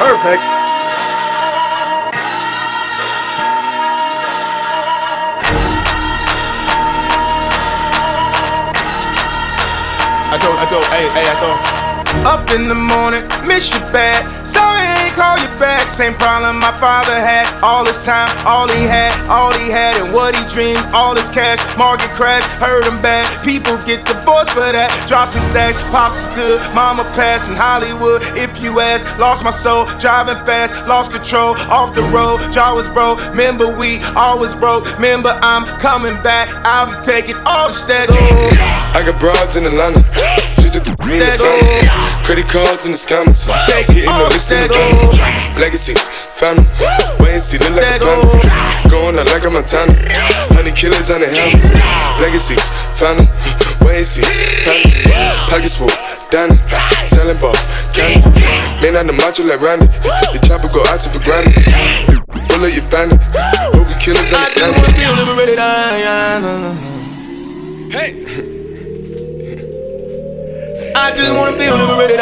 Perfect. I told. Up in the morning, miss you bad. Sorry I ain't call you back. Same problem my father had. All his time, all he had, and what he dreamed, all his cash. Market crash, hurt him bad. People get divorced for that. Drop some stacks, pops is good. Mama passed in Hollywood. If you ask, lost my soul, driving fast, lost control, off the road. Jaw was broke. Remember we always broke. Remember I'm coming back. I'll be taking all the stacks. I got broads in Atlanta. Credit cards in the scammers. Hitting the list in the drum. Legacies, family. Wait and see, look like a panda. Going out like a Montana. Honey killers on the helmets. Legacies, family. Wait and see, family. Pockets full, Danny. Selling ball, candy. Man on the macho like Randy. The chopper go out to for granted. Pull up your bandit. Hope the killers understand it. I just wanna feel liberated. Hey. I just wanna feel liberated.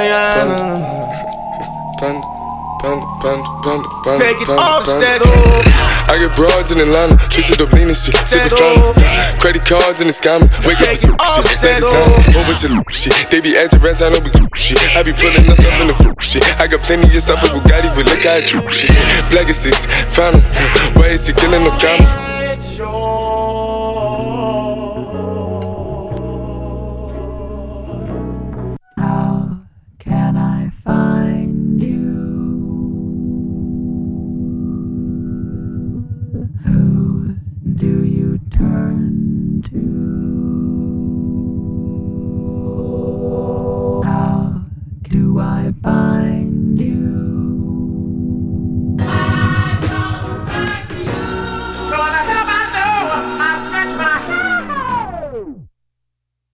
Take it off, stack. I get broads in Atlanta, twisted up lean and shit, sippin' fountain. Credit cards in the scammers, wake up and shit. That design, whole bunch of shit. They be acting rats, I know we shit. I be pulling us up in the shit. I got plenty of stuff with Bugatti, but look how I do shit. Black is 6, fountain. Why is he killing no comma? Do you turn to? How do I find you?